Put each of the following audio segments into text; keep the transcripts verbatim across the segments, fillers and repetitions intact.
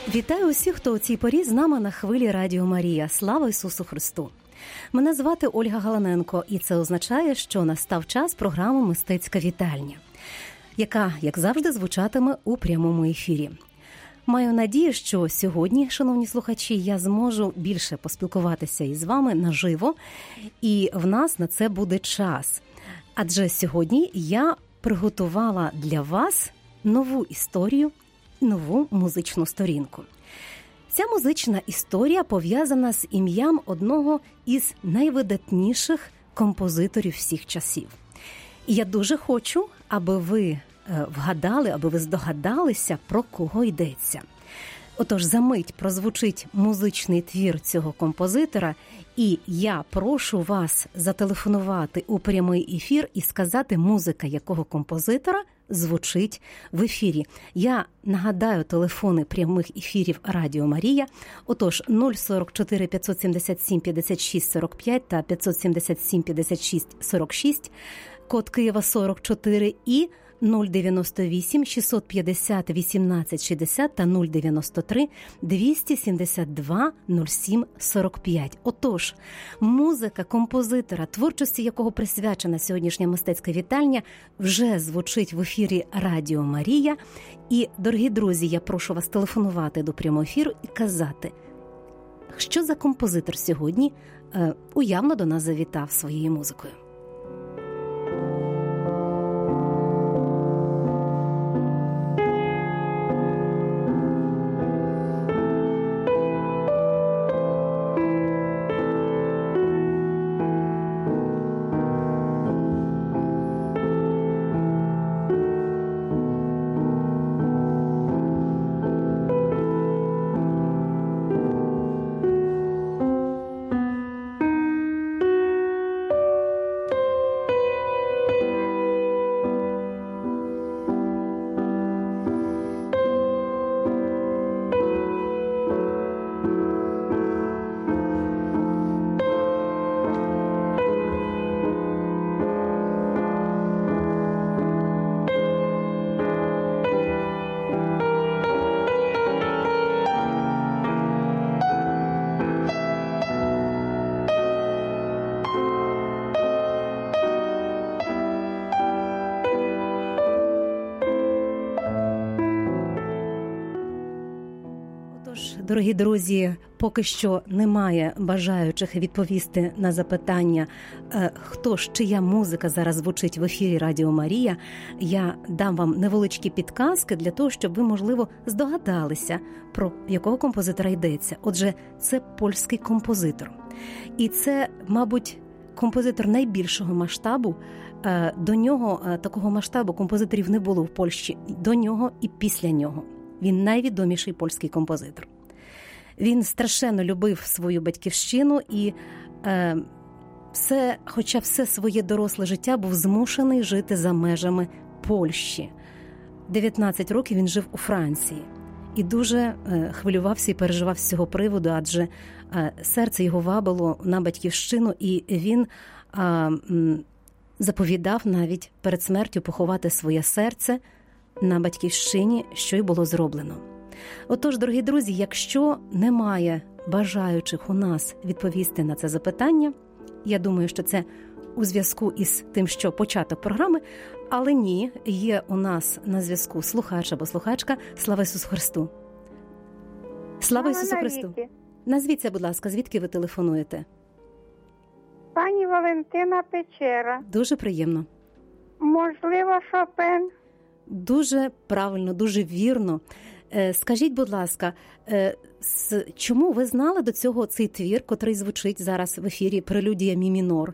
Вітаю усіх, хто у цій порі з нами на хвилі Радіо Марія. Слава Ісусу Христу! Мене звати Ольга Галаненко, і це означає, що настав час програми «Мистецька вітальня», яка, як завжди, звучатиме у прямому ефірі. Маю надію, що сьогодні, шановні слухачі, я зможу більше поспілкуватися із вами наживо, і в нас на це буде час. Адже сьогодні я приготувала для вас нову історію, нову музичну сторінку. Ця музична історія пов'язана з ім'ям одного із найвидатніших композиторів всіх часів. І я дуже хочу, аби ви вгадали, аби ви здогадалися, про кого йдеться. Отож, за мить прозвучить музичний твір цього композитора, і я прошу вас зателефонувати у прямий ефір і сказати, музика якого композитора звучить в ефірі. Я нагадаю телефони прямих ефірів Радіо Марія. Отож, нуль сорок чотири п'ятсот сімдесят сім п'ятдесят шість сорок п'ять та п'ятсот сімдесят сім п'ятдесят шість сорок шість, код Києва сорок чотири і нуль дев'яносто вісім шістсот п'ятдесят вісімнадцять шістдесят та нуль дев'яносто три двісті сімдесят два нуль сім сорок п'ять. Отож, музика композитора, творчості якого присвячена сьогоднішня мистецька вітальня, вже звучить в ефірі Радіо Марія. І, дорогі друзі, я прошу вас телефонувати до прямого ефіру і казати, що за композитор сьогодні е, уявно до нас завітав своєю музикою. Дорогі друзі, поки що немає бажаючих відповісти на запитання, хто ж, чия музика зараз звучить в ефірі Радіо Марія. Я дам вам невеличкі підказки для того, щоб ви, можливо, здогадалися, про якого композитора йдеться. Отже, це польський композитор. І це, мабуть, композитор найбільшого масштабу. До нього такого масштабу композиторів не було в Польщі. До нього і після нього. Він найвідоміший польський композитор. Він страшенно любив свою батьківщину і е, все, хоча все своє доросле життя був змушений жити за межами Польщі. дев'ятнадцять років він жив у Франції і дуже е, хвилювався і переживав з цього приводу, адже е, серце його вабило на батьківщину, і він е, м, заповідав навіть перед смертю поховати своє серце на батьківщині, що й було зроблено. Отож, дорогі друзі, якщо немає бажаючих у нас відповісти на це запитання, я думаю, що це у зв'язку із тим, що початок програми, але ні, є у нас на зв'язку слухач або слухачка. Слава Ісусу Христу! Слава Ісусу Христу! Назвіться, будь ласка, звідки ви телефонуєте? Пані Валентина Печера. Дуже приємно. Можливо, Шопен? Дуже правильно, дуже вірно. Скажіть, будь ласка, чому ви знали до цього цей твір, котрий звучить зараз в ефірі «Прелюдія мі мінор»?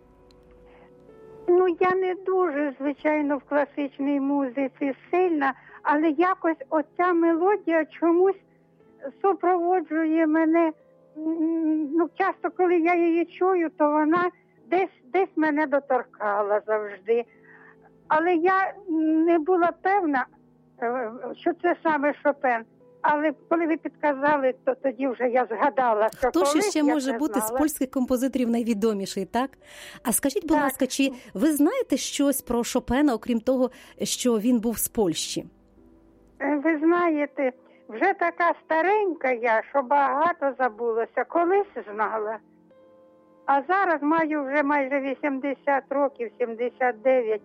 Ну, я не дуже, звичайно, в класичній музиці сильна, але якось оця мелодія чомусь супроводжує мене. Ну, часто, коли я її чую, то вона десь, десь мене доторкала завжди. Але я не була певна, що це саме Шопен. Але коли ви підказали, то тоді вже я згадала, що хто ж ще може знала. бути з польських композиторів найвідоміший, так? А скажіть, будь так. ласка, чи ви знаєте щось про Шопена, окрім того, що він був з Польщі? Ви знаєте, вже така старенька я, що багато забулося. Колись знала. А зараз маю вже майже вісімдесят років, сімдесят дев'ять.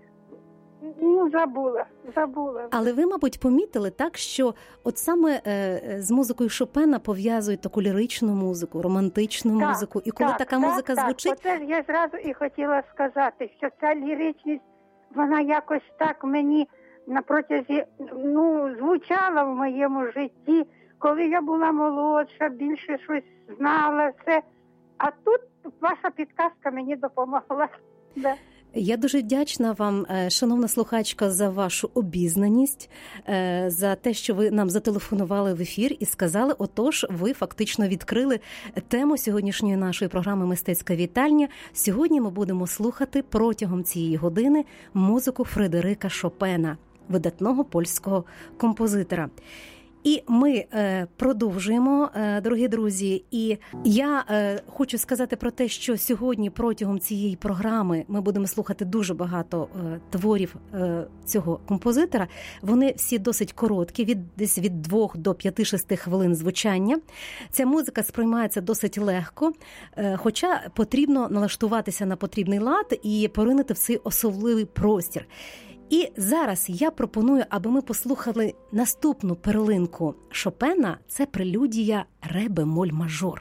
Ну, забула, забула. Але ви, мабуть, помітили так, що от саме е, з музикою Шопена пов'язують таку ліричну музику, романтичну так, музику. І коли так, така так, музика так. звучить... Оце ж я зразу і хотіла сказати, що ця ліричність, вона якось так мені на протязі, ну, звучала в моєму житті, коли я була молодша, більше щось знала, все. А тут ваша підказка мені допомогла. Да. Я дуже вдячна вам, шановна слухачка, за вашу обізнаність, за те, що ви нам зателефонували в ефір і сказали, отож, ви фактично відкрили тему сьогоднішньої нашої програми «Мистецька вітальня». Сьогодні ми будемо слухати протягом цієї години музику Фредерика Шопена, видатного польського композитора. І ми е, продовжуємо, е, дорогі друзі, і я е, хочу сказати про те, що сьогодні протягом цієї програми ми будемо слухати дуже багато е, творів е, цього композитора. Вони всі досить короткі, від, десь від двох до п'яти-шести хвилин звучання. Ця музика сприймається досить легко, е, хоча потрібно налаштуватися на потрібний лад і поринути в цей особливий простір. І зараз я пропоную, аби ми послухали наступну перлинку Шопена. Це прелюдія ре-бемоль-мажор.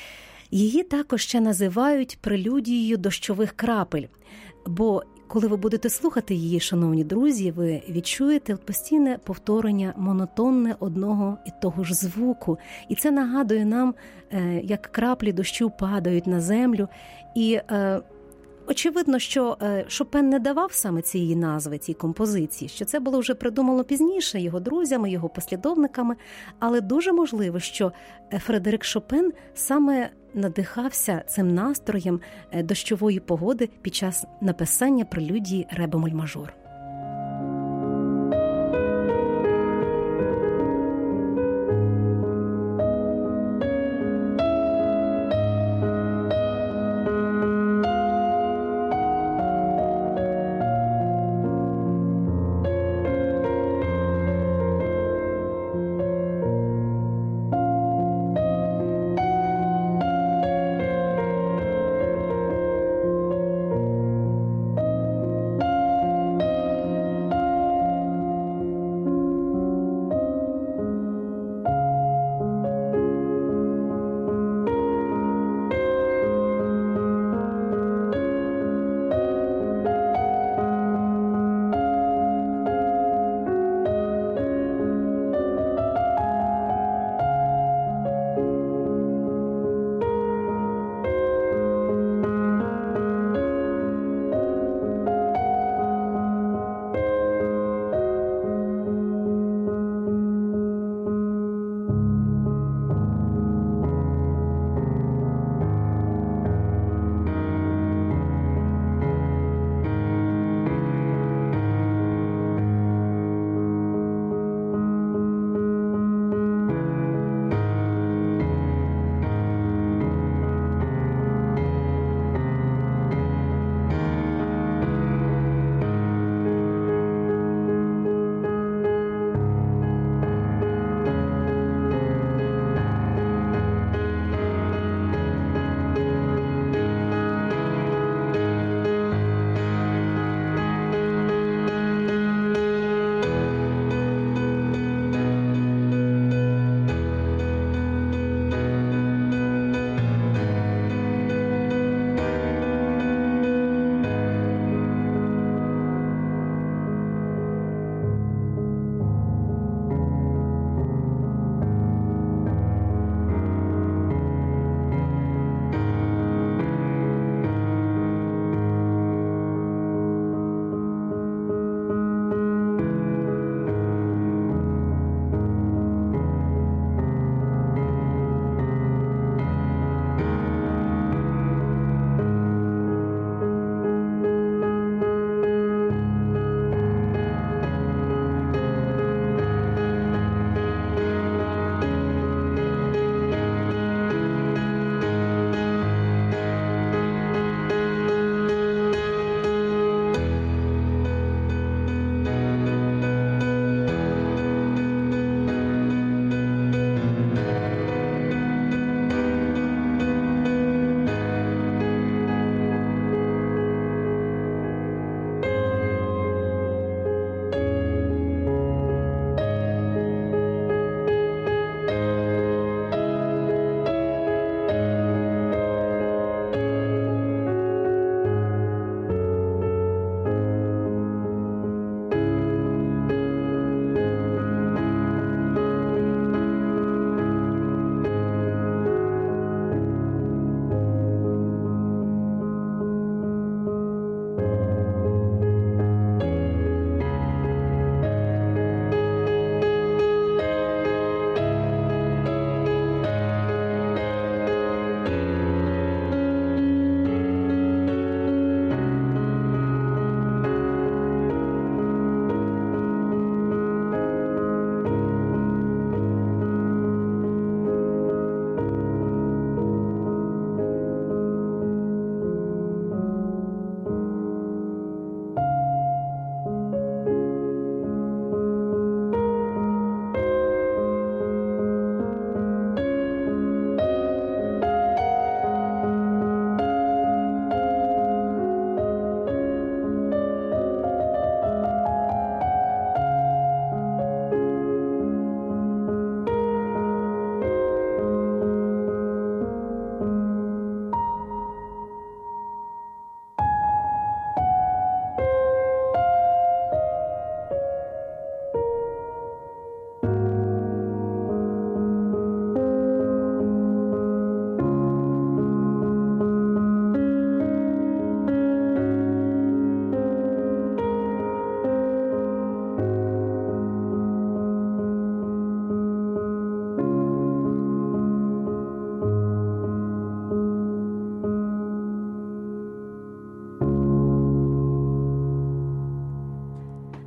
Її також ще називають прелюдією дощових крапель. Бо коли ви будете слухати її, шановні друзі, ви відчуєте постійне повторення монотонне одного і того ж звуку. І це нагадує нам, як краплі дощу падають на землю. І очевидно, що Шопен не давав саме цієї назви, цій композиції, що це було вже придумано пізніше його друзями, його послідовниками, але дуже можливо, що Фредерик Шопен саме надихався цим настроєм дощової погоди під час написання прелюдії ре-бемоль-мажор.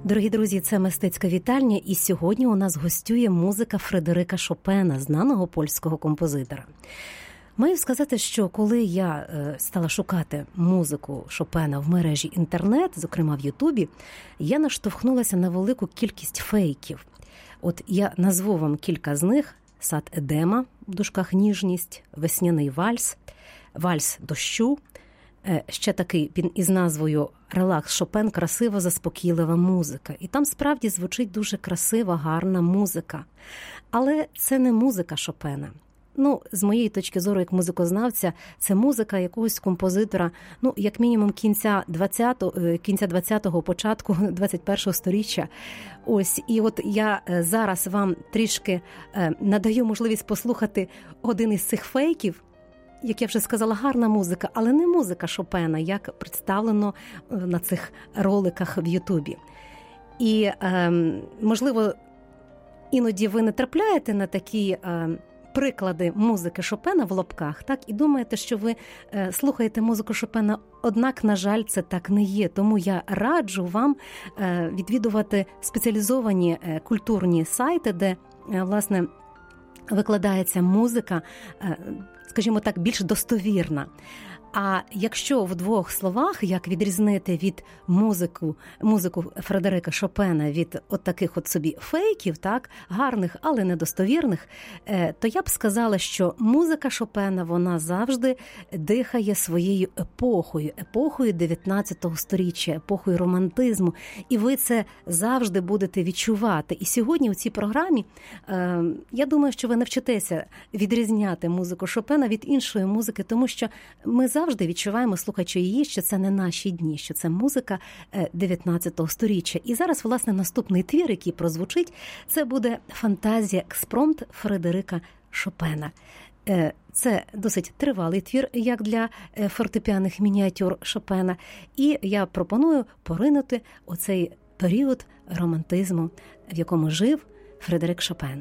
Дорогі друзі, це «Мистецька вітальня», і сьогодні у нас гостює музика Фредерика Шопена, знаного польського композитора. Маю сказати, що коли я стала шукати музику Шопена в мережі інтернет, зокрема в Ютубі, я наштовхнулася на велику кількість фейків. От я назву вам кілька з них: «Сад Едема», в дужках «Ніжність», «Весняний вальс», «Вальс дощу», ще такий із назвою «Релакс Шопен», красива, заспокійлива музика. І там справді звучить дуже красива, гарна музика. Але це не музика Шопена. Ну, з моєї точки зору, як музикознавця, це музика якогось композитора, ну, як мінімум кінця двадцятого, кінця двадцятого, початку двадцять першого сторіччя. Ось, і от я зараз вам трішки надаю можливість послухати один із цих фейків. Як я вже сказала, гарна музика, але не музика Шопена, як представлено на цих роликах в Ютубі. І, можливо, іноді ви не трапляєте на такі приклади музики Шопена в лапках, так, і думаєте, що ви е, слухаєте музику Шопена, однак, на жаль, це так не є. Тому я раджу вам е, відвідувати спеціалізовані е, культурні сайти, де, е, власне, викладається музика, е, скажімо так, більш достовірна. А якщо в двох словах, як відрізнити від музику, музику Фредерика Шопена від от таких от собі фейків, так, гарних, але недостовірних, то я б сказала, що музика Шопена, вона завжди дихає своєю епохою, епохою дев'ятнадцятого сторіччя, епохою романтизму, і ви це завжди будете відчувати. І сьогодні у цій програмі, я думаю, що ви навчитеся відрізняти музику Шопена від іншої музики, тому що ми завжди Завжди відчуваємо, слухаючи її, що це не наші дні, що це музика дев'ятнадцятого сторіччя. І зараз, власне, наступний твір, який прозвучить, це буде «Фантазія експромт» Фредерика Шопена. Це досить тривалий твір, як для фортепіаних мініатюр Шопена. І я пропоную поринути у цей період романтизму, в якому жив Фредерик Шопен.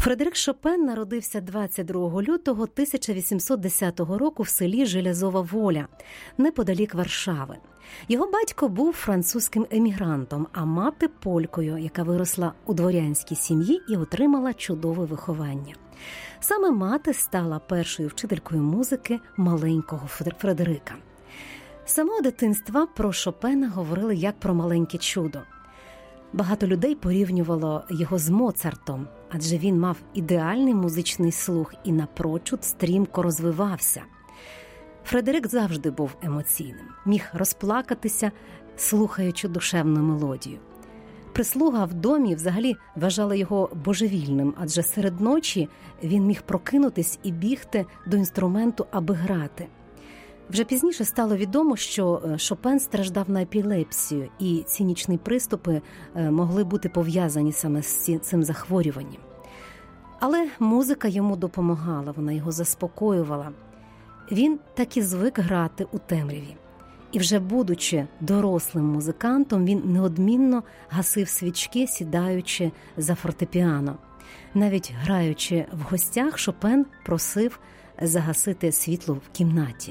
Фредерик Шопен народився двадцять другого лютого тисяча вісімсот десятого року в селі Железова Воля, неподалік Варшави. Його батько був французьким емігрантом, а мати – полькою, яка виросла у дворянській сім'ї і отримала чудове виховання. Саме мати стала першою вчителькою музики маленького Фредерика. З самого дитинства про Шопена говорили як про маленьке чудо. Багато людей порівнювало його з Моцартом, адже він мав ідеальний музичний слух і напрочуд стрімко розвивався. Фредерик завжди був емоційним, міг розплакатися, слухаючи душевну мелодію. Прислуга в домі взагалі вважала його божевільним, адже серед ночі він міг прокинутись і бігти до інструменту, аби грати. Вже пізніше стало відомо, що Шопен страждав на епілепсію, і ці нічні приступи могли бути пов'язані саме з цим захворюванням. Але музика йому допомагала, вона його заспокоювала. Він так і звик грати у темряві. І вже будучи дорослим музикантом, він неодмінно гасив свічки, сідаючи за фортепіано. Навіть граючи в гостях, Шопен просив загасити світло в кімнаті.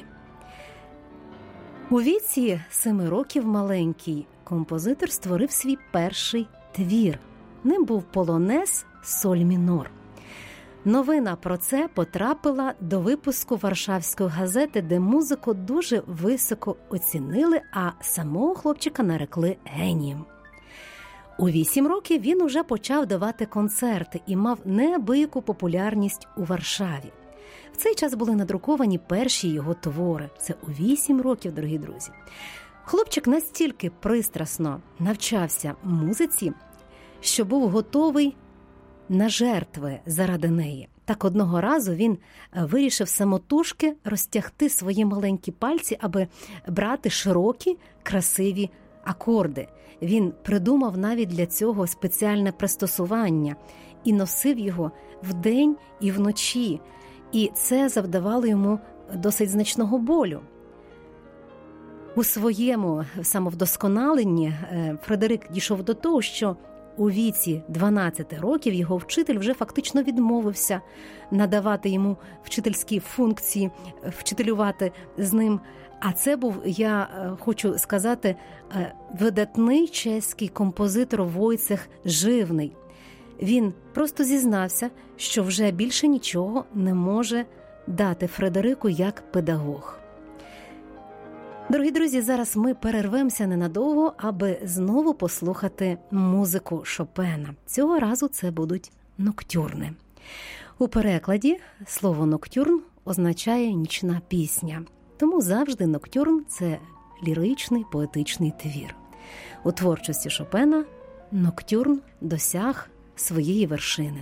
У віці семи років маленький композитор створив свій перший твір. Ним був полонез «Соль мінор». Новина про це потрапила до випуску Варшавської газети, де музику дуже високо оцінили, а самого хлопчика нарекли генієм. У вісім років він уже почав давати концерти і мав неабияку популярність у Варшаві. В цей час були надруковані перші його твори. Це у вісім років, дорогі друзі. Хлопчик настільки пристрасно навчався музиці, що був готовий на жертви заради неї. Так одного разу він вирішив самотужки розтягти свої маленькі пальці, аби брати широкі, красиві акорди. Він придумав навіть для цього спеціальне пристосування і носив його вдень і вночі. І це завдавало йому досить значного болю. У своєму самовдосконаленні Фредерик дійшов до того, що у віці дванадцяти років його вчитель вже фактично відмовився надавати йому вчительські функції, вчителювати з ним. А це був, я хочу сказати, видатний чеський композитор Войцех Живний. Він просто зізнався, що вже більше нічого не може дати Фредерику як педагог. Дорогі друзі, зараз ми перервемося ненадовго, аби знову послухати музику Шопена. Цього разу це будуть ноктюрни. У перекладі слово «ноктюрн» означає «нічна пісня». Тому завжди ноктюрн – це ліричний, поетичний твір. У творчості Шопена ноктюрн досяг своєї вершини.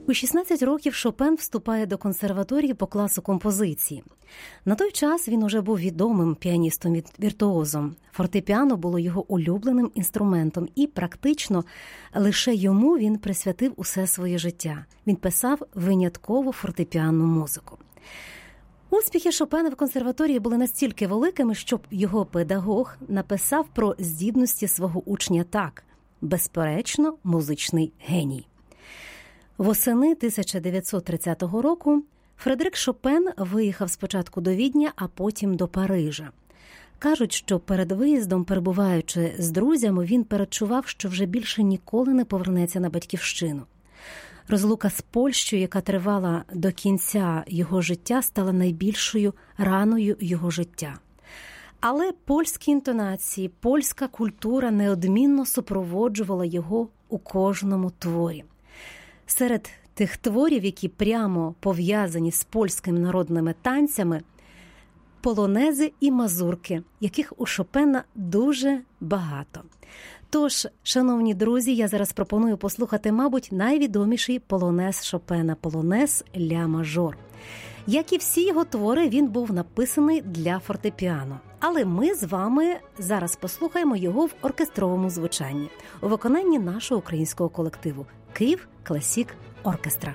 У шістнадцять років Шопен вступає до консерваторії по класу композиції. На той час він уже був відомим піаністом-віртуозом. Фортепіано було його улюбленим інструментом, і практично лише йому він присвятив усе своє життя. Він писав винятково фортепіанну музику. Успіхи Шопена в консерваторії були настільки великими, що його педагог написав про здібності свого учня так: безперечно, музичний геній. Восени тисяча дев'ятсот тридцятого року Фредерик Шопен виїхав спочатку до Відня, а потім до Парижа. Кажуть, що перед виїздом, перебуваючи з друзями, він передчував, що вже більше ніколи не повернеться на батьківщину. Розлука з Польщею, яка тривала до кінця його життя, стала найбільшою раною його життя. Але польські інтонації, польська культура неодмінно супроводжувала його у кожному творі. Серед тих творів, які прямо пов'язані з польськими народними танцями, полонези і мазурки, яких у Шопена дуже багато. Тож, шановні друзі, я зараз пропоную послухати, мабуть, найвідоміший полонез Шопена – полонез ля-мажор. Як і всі його твори, він був написаний для фортепіано. Але ми з вами зараз послухаємо його в оркестровому звучанні у виконанні нашого українського колективу «Київ Класік Оркестра».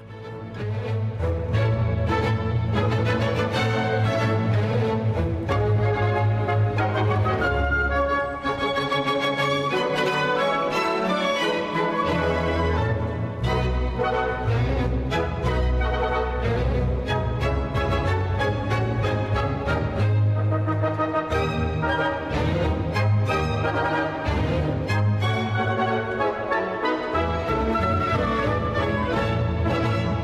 Thank you.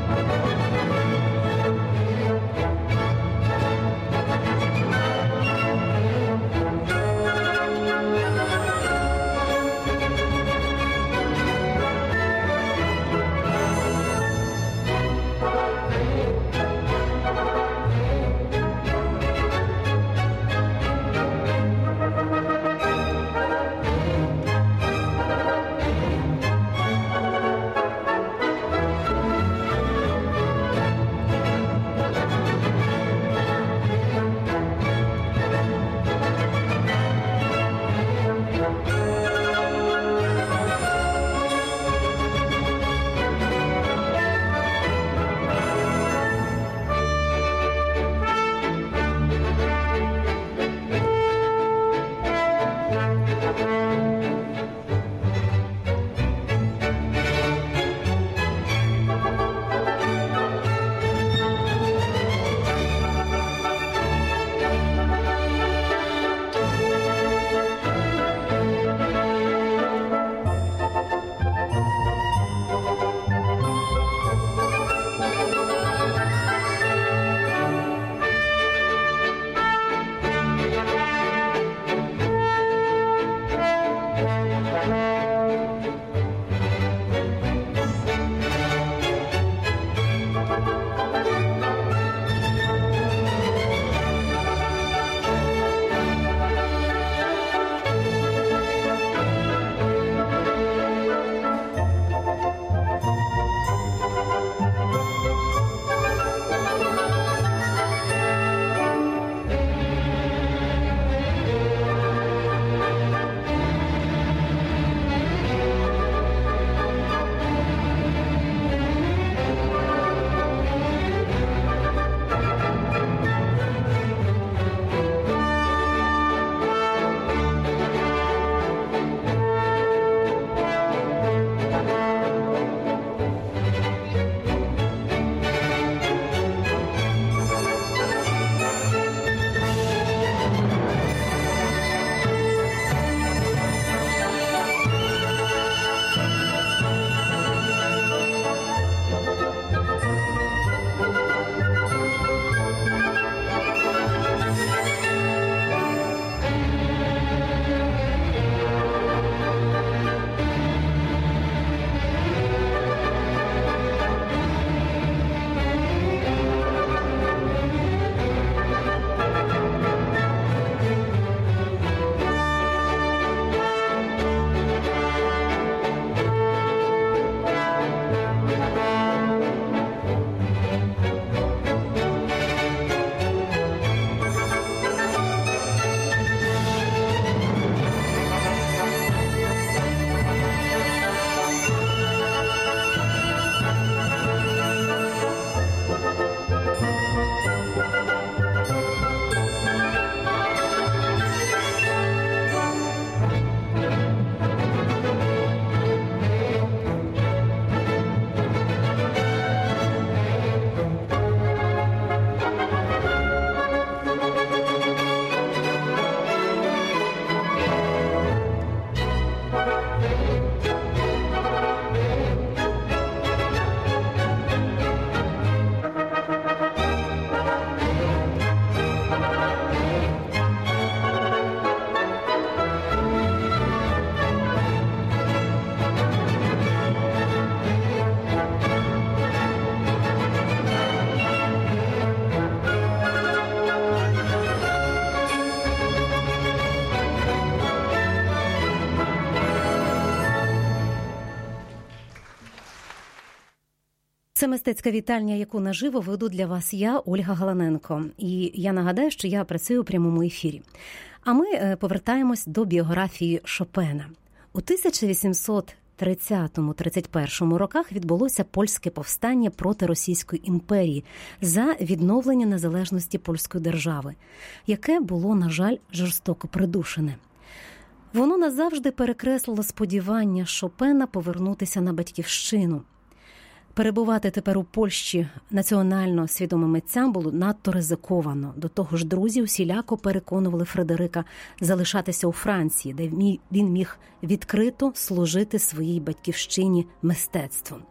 Це мистецька вітальня, яку наживо веду для вас я, Ольга Галаненко. І я нагадаю, що я працюю у прямому ефірі. А ми повертаємось до біографії Шопена. У тисяча вісімсот тридцятому - тридцять першому роках відбулося польське повстання проти Російської імперії за відновлення незалежності польської держави, яке було, на жаль, жорстоко придушене. Воно назавжди перекреслило сподівання Шопена повернутися на батьківщину. Перебувати тепер у Польщі національно свідомим митцям було надто ризиковано. До того ж, друзі усіляко переконували Фредерика залишатися у Франції, де він міг відкрито служити своїй батьківщині мистецтвом.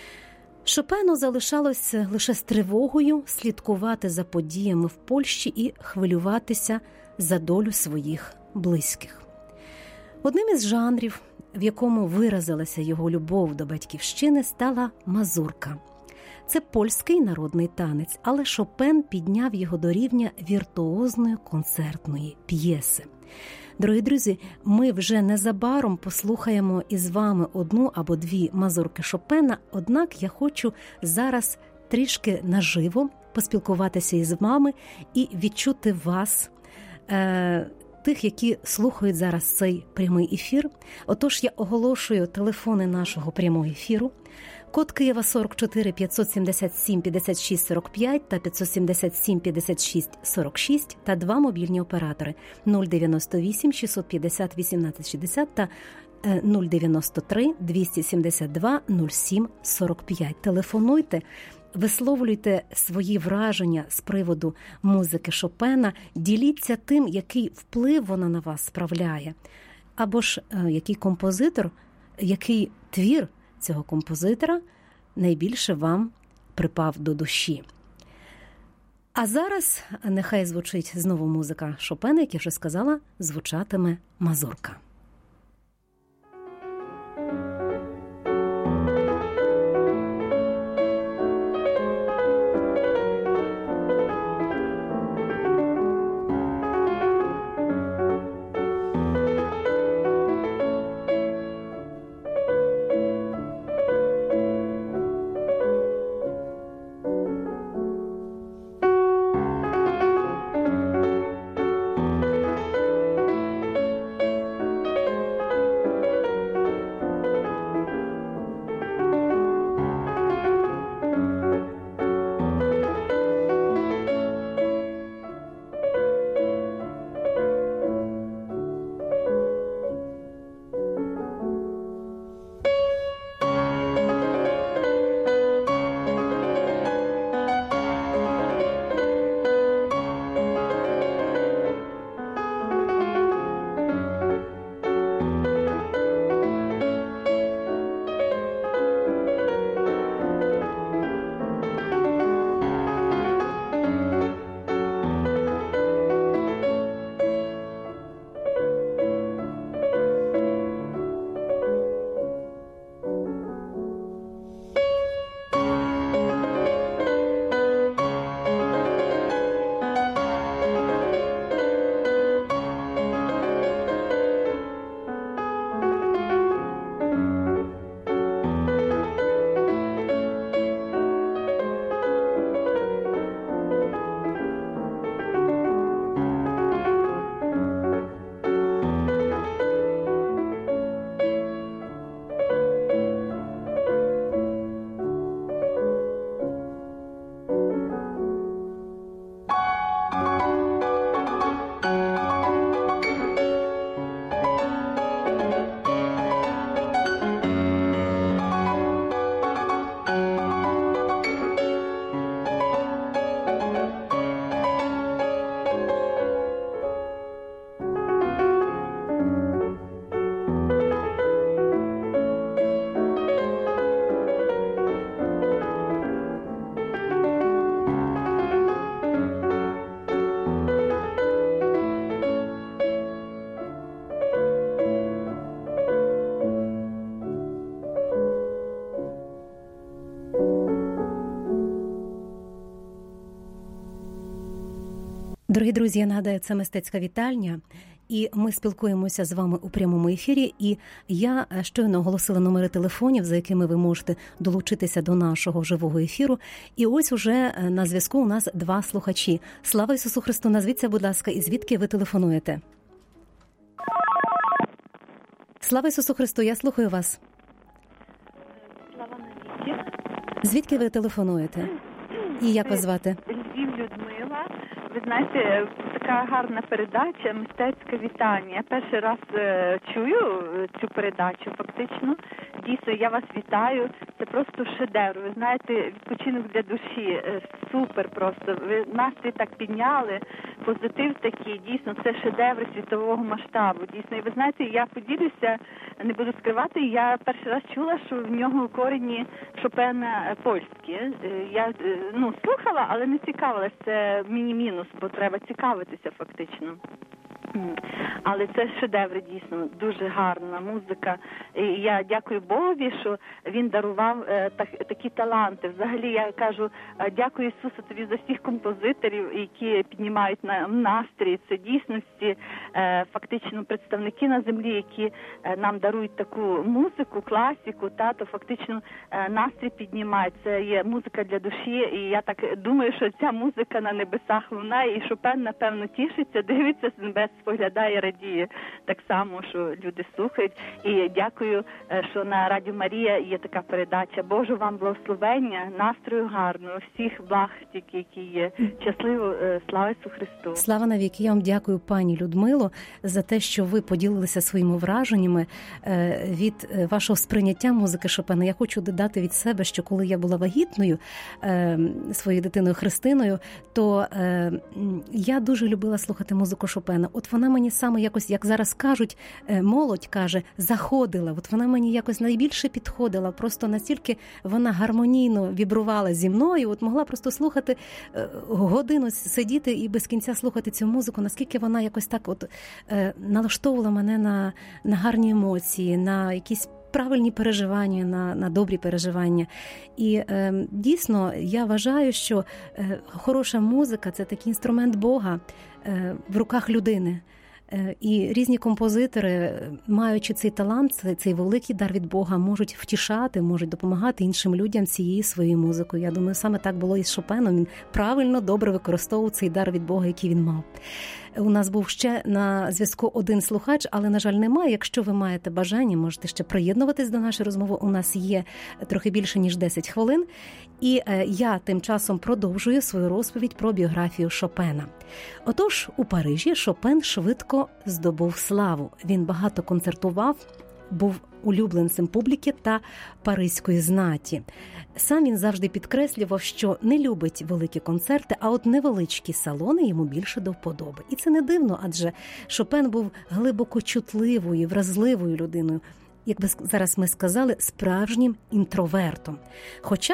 Шопену залишалося лише з тривогою слідкувати за подіями в Польщі і хвилюватися за долю своїх близьких. Одним із жанрів, в якому виразилася його любов до батьківщини, стала мазурка. Це польський народний танець, але Шопен підняв його до рівня віртуозної концертної п'єси. Дорогі друзі, ми вже незабаром послухаємо із вами одну або дві мазурки Шопена, однак я хочу зараз трішки наживо поспілкуватися із вами і відчути вас, е- тих, які слухають зараз цей прямий ефір. Отож, я оголошую телефони нашого прямого ефіру. Код Києва сорок чотири п'ятсот сімдесят сім п'ятдесят шість сорок п'ять та п'ятсот сімдесят сім п'ятдесят шість сорок шість та два мобільні оператори нуль дев'яносто вісім шістсот п'ятдесят вісімнадцять шістдесят та нуль дев'яносто три двісті сімдесят два нуль сім сорок п'ять. Телефонуйте, висловлюйте свої враження з приводу музики Шопена, діліться тим, який вплив вона на вас справляє, або ж який композитор, який твір цього композитора найбільше вам припав до душі. А зараз нехай звучить знову музика Шопена, як я вже сказала, звучатиме мазурка. Дорогі друзі, я нагадаю, це мистецька вітальня, І ми спілкуємося з вами у прямому ефірі. І я щойно оголосила номери телефонів, за якими ви можете долучитися до нашого живого ефіру. І ось уже на зв'язку у нас два слухачі. Слава Ісусу Христу! Назвіться, будь ласка, і звідки ви телефонуєте? Слава Ісусу Христу! Я слухаю вас. Слава навіки. Звідки ви телефонуєте? І як вас звати? Львів Людмила. Ви знаєте, така гарна передача «Мистецьке вітання». Я перший раз е, чую цю передачу, фактично. Дійсно, я вас вітаю. Це просто шедевр. Ви знаєте, відпочинок для душі. Е, супер просто. Ви настрій так підняли, позитив такий. Дійсно, це шедевр світового масштабу. Дійсно, і ви знаєте, я поділюся, не буду скривати, я перший раз чула, що в нього корені Шопена польські. Е, я е, ну, слухала, але не цікавилась. Це міні-мінус, бо треба цікавитися фактично. Але це шедеври, дійсно, дуже гарна музика. І я дякую Богові, що він дарував е, так, такі таланти. Взагалі, я кажу, дякую Ісусу тобі за всіх композиторів, які піднімають нам настрій. Це дійсності е, фактично представники на землі, які е, нам дарують таку музику, класику, та, то фактично е, настрій піднімають. Це є музика для душі, і я так думаю, що ця музика на небесах лунає, і Шопен, напевно, тішиться, дивиться з небес, споглядає, радіє так само, що люди слухають. І дякую, що на Радіо Марія є така передача. Божу вам благословення, настрою гарного, всіх благ тільки, які є. Щасливо, слава Ісусу Христу. Слава навіки. Я вам дякую, пані Людмило, за те, що ви поділилися своїми враженнями від вашого сприйняття музики Шопена. Я хочу додати від себе, що коли я була вагітною своєю дитиною Христиною, то я дуже любила слухати музику Шопена. От вона мені саме якось, як зараз кажуть, молодь каже, заходила. От вона мені якось найбільше підходила. Просто настільки вона гармонійно вібрувала зі мною. От могла просто слухати, годину сидіти і без кінця слухати цю музику. Наскільки вона якось так от налаштовувала мене на, на гарні емоції, на якісь правильні переживання, на, на добрі переживання. І е, дійсно, я вважаю, що е, хороша музика – це такий інструмент Бога е, в руках людини. Е, і різні композитори, маючи цей талант, цей, цей великий дар від Бога, можуть втішати, можуть допомагати іншим людям цією своєю музикою. Я думаю, саме так було і з Шопеном. Він правильно, добре використовував цей дар від Бога, який він мав. У нас був ще на зв'язку один слухач, але, на жаль, немає. Якщо ви маєте бажання, можете ще приєднуватись до нашої розмови. У нас є трохи більше, ніж десять хвилин. І я тим часом продовжую свою розповідь про біографію Шопена. Отож, у Парижі Шопен швидко здобув славу. Він багато концертував, був улюбленцем публіки та паризької знаті. Сам він завжди підкреслював, що не любить великі концерти, а от невеличкі салони йому більше до вподоби. І це не дивно, адже Шопен був глибоко чутливою, вразливою людиною. Як би зараз ми сказали, справжнім інтровертом. Хоча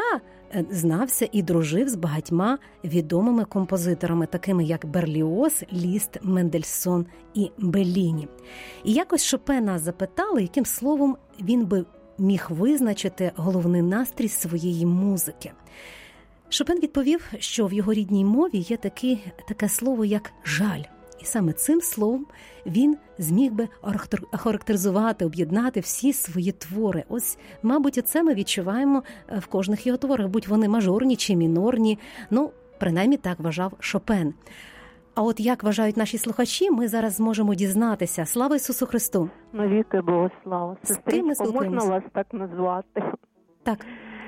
знався і дружив з багатьма відомими композиторами, такими як Берліоз, Ліст, Мендельсон і Белліні. І якось Шопена запитали, яким словом він би міг визначити головний настрій своєї музики. Шопен відповів, що в його рідній мові є таке, таке слово, як жаль. І саме цим словом він зміг би охарактеризувати, об'єднати всі свої твори. Ось, мабуть, оце ми відчуваємо в кожних його творах, будь вони мажорні чи мінорні. Ну, принаймні так вважав Шопен. А от як вважають наші слухачі, ми зараз зможемо дізнатися. Слава Ісусу Христу! Навіки Богослава! Сестричко, можна вас так назвати? Так.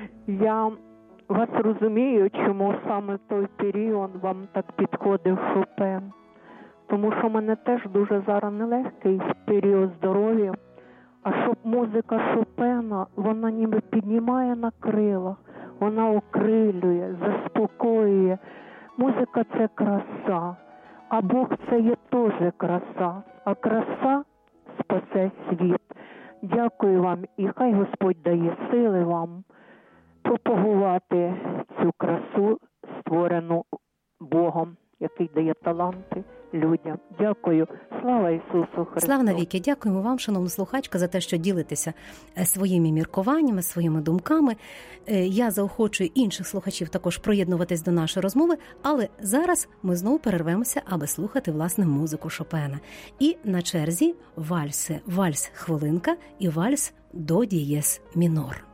Я вас розумію, чому саме в той період вам так підходив Шопен. Тому що в мене теж дуже зараз нелегкий період здоров'я. А щоб музика Шопена, вона ніби піднімає на крилах, вона окрилює, заспокоює. Музика – це краса, а Бог – це є теж краса, а краса спасе світ. Дякую вам і хай Господь дає сили вам пропагувати цю красу, створену Богом. який дає таланти людям. Дякую. Слава Ісусу Христу. Слава навіки. Дякуємо вам, шановна слухачка, за те, що ділитеся своїми міркуваннями, своїми думками. Я заохочую інших слухачів також приєднуватись до нашої розмови, але зараз ми знову перервемося, аби слухати, власне, музику Шопена. І на черзі вальси. Вальс хвилинка і вальс до дієз мінор.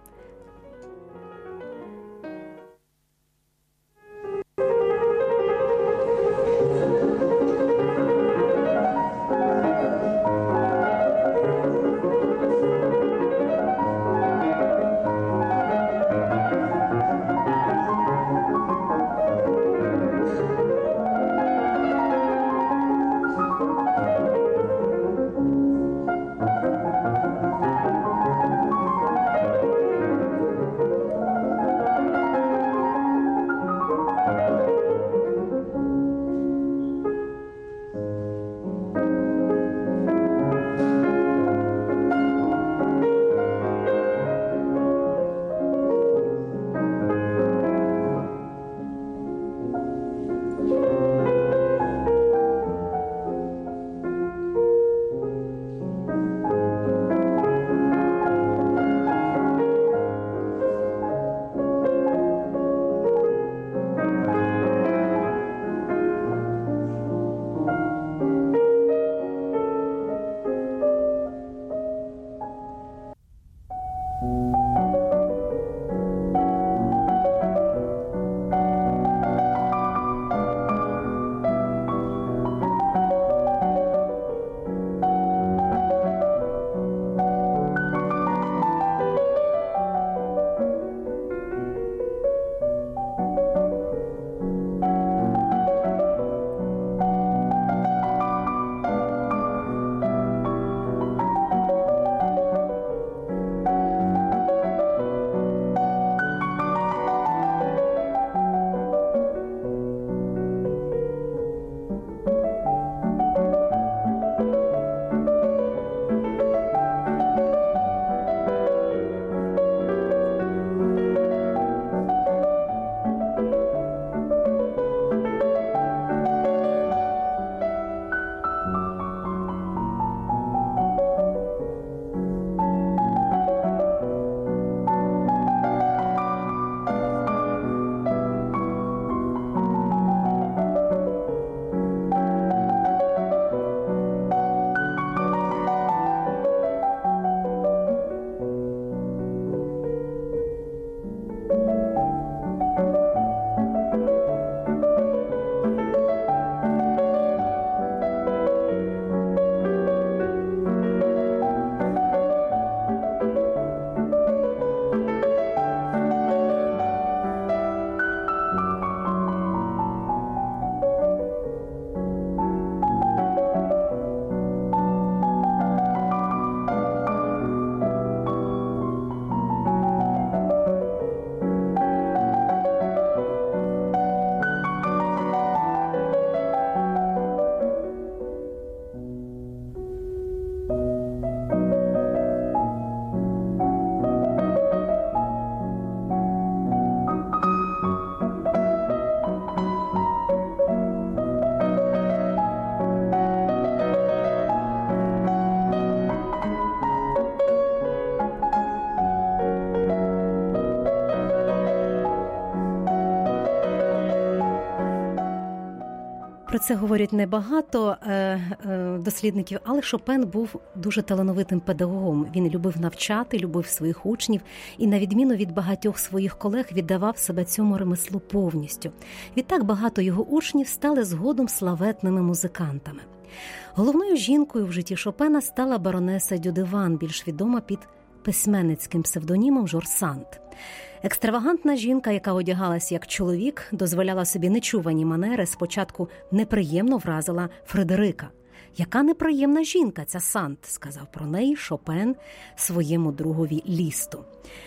Про це говорять небагато дослідників, але Шопен був дуже талановитим педагогом. Він любив навчати, любив своїх учнів і, на відміну від багатьох своїх колег, віддавав себе цьому ремеслу повністю. Відтак багато його учнів стали згодом славетними музикантами. Головною жінкою в житті Шопена стала баронеса Дюдеван, більш відома під письменницьким псевдонімом Жорж Санд. Екстравагантна жінка, яка одягалась як чоловік, дозволяла собі нечувані манери, спочатку неприємно вразила Фредерика. «Яка неприємна жінка ця Санд», – сказав про неї Шопен своєму другові Лісту.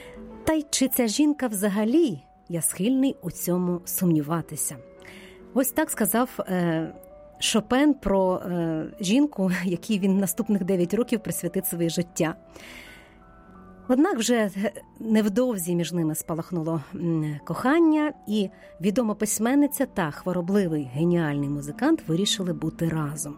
Та й чи ця жінка взагалі, я схильний у цьому сумніватися. Ось так сказав е, Шопен про е, жінку, якій він наступних дев'ять років присвятить своє життя. Однак вже невдовзі між ними спалахнуло кохання, і відома письменниця та хворобливий геніальний музикант вирішили бути разом.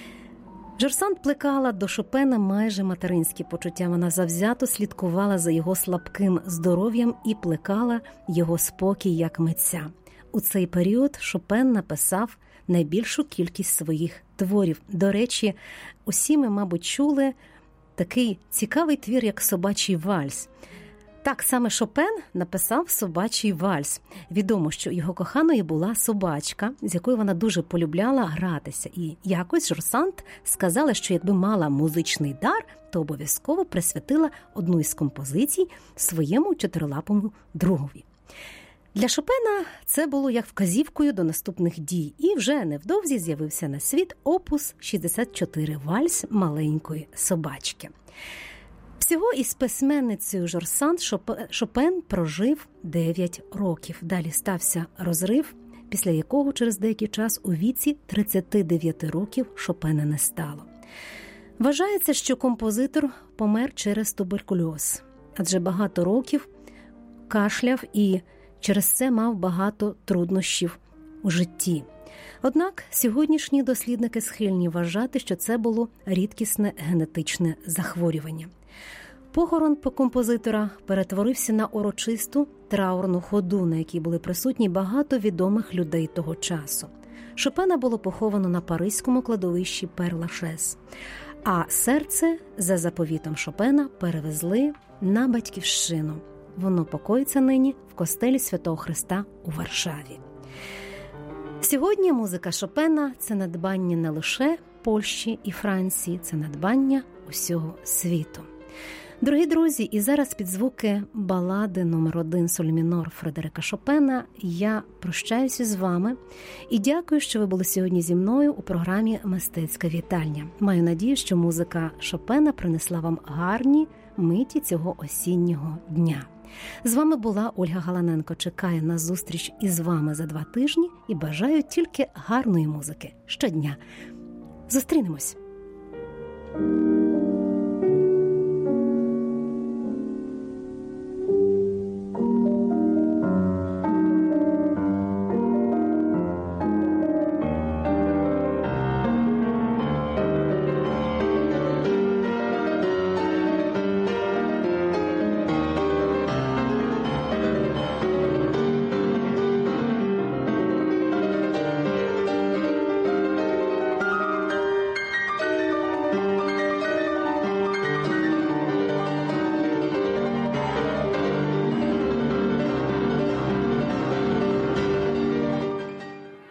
Жорж Санд плекала до Шопена майже материнські почуття. Вона завзято слідкувала за його слабким здоров'ям і плекала його спокій як митця. У цей період Шопен написав найбільшу кількість своїх творів. До речі, усі ми, мабуть, чули такий цікавий твір, як «Собачий вальс». Так саме Шопен написав «Собачий вальс». Відомо, що його коханою була собачка, з якою вона дуже полюбляла гратися. І якось Жорж Санд сказала, що якби мала музичний дар, то обов'язково присвятила одну із композицій своєму чотирилапому другові. Для Шопена це було як вказівкою до наступних дій, і вже невдовзі з'явився на світ опус шістдесят чотири «Вальс маленької собачки». Всього із письменницею Жорж Санд Шопен прожив дев'ять років. Далі стався розрив, після якого через деякий час у віці тридцяти дев'яти років Шопена не стало. Вважається, що композитор помер через туберкульоз, адже багато років кашляв і через це мав багато труднощів у житті. Однак сьогоднішні дослідники схильні вважати, що це було рідкісне генетичне захворювання. Похорон композитора перетворився на урочисту траурну ходу, на якій були присутні багато відомих людей того часу. Шопена було поховано на паризькому кладовищі Пер-Лашез, а серце за заповітом Шопена перевезли на батьківщину. Воно покоїться нині в костелі Святого Христа у Варшаві. Сьогодні музика Шопена – це надбання не лише Польщі і Франції, це надбання усього світу. Дорогі друзі, і зараз під звуки балади номер один соль мінор Фредерика Шопена я прощаюся з вами і дякую, що ви були сьогодні зі мною у програмі «Мистецька вітальня». Маю надію, що музика Шопена принесла вам гарні миті цього осіннього дня. З вами була Ольга Галаненко. Чекаю на зустріч із вами за два тижні і бажаю тільки гарної музики щодня. Зустрінемось!